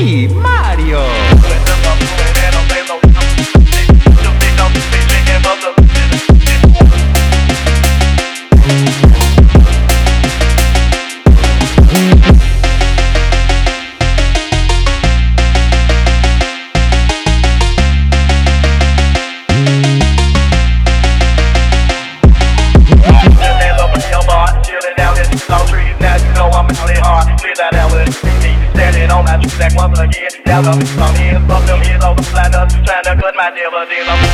me, Mario. Standing on that track once again. Now I'm in, fuck them in over platinum, trying to cut my deal,